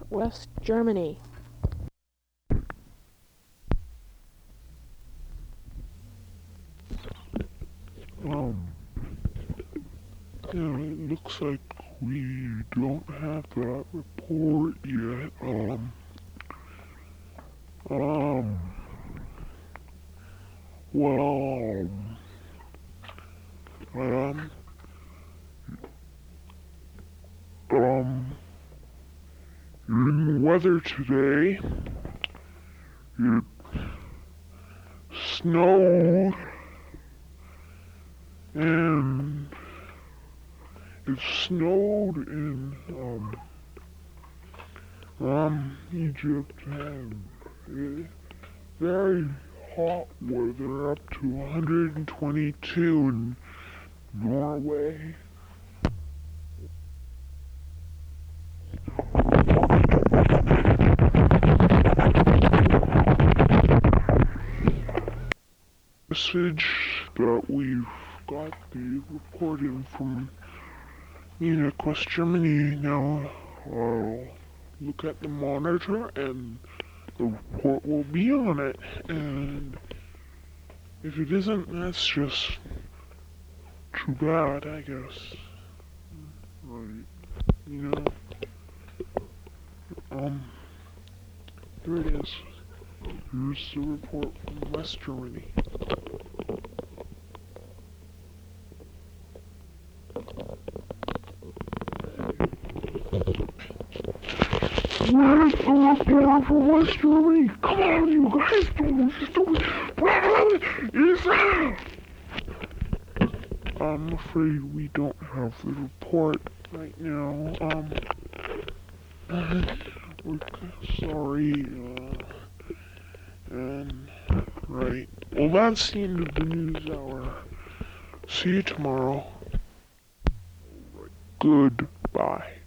West Germany. Yeah, it looks like we don't have that report yet. Well, um, in the weather today, it snowed and it snowed in, Egypt and very hot weather up to 122 in Norway. Message that we've got the report in from Munich, West Germany. Now I'll look at the monitor and the report will be on it. And if it isn't, that's just too bad, I guess. Right. You know, here it is. Here's the report from West Germany. Where's the report from West Germany? Come on, you guys, I'm afraid we don't have the report right now. We're sorry, and, right. Well, that's the end of the news hour. See you tomorrow. Goodbye.